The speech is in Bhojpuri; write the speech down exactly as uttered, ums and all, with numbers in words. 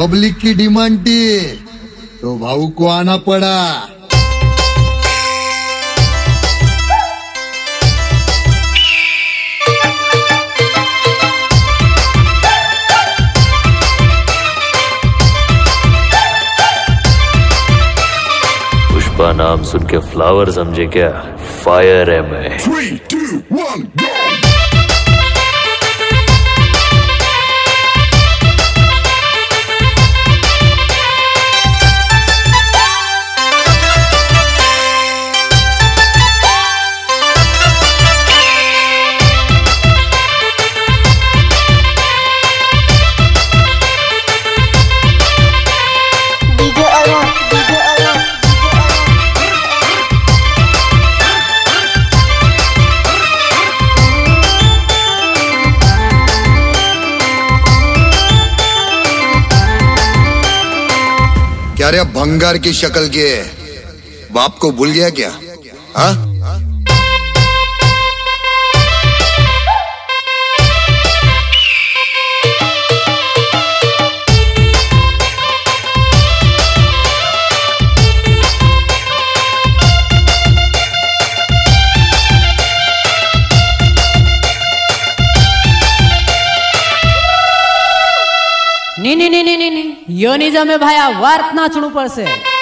पब्लिक की डिमांड थी तो भाऊ को आना पड़ा। पुष्पा नाम सुन के फ्लावर समझे क्या? फायर है मैं। Three, two, one, go! क्या रे भंगार की शक्ल के बाप को भूल गया क्या? हाँ? नहीं नहीं नहीं नहीं नहीं यो नहीं जमे भाया वार्त नाचणું પડશે।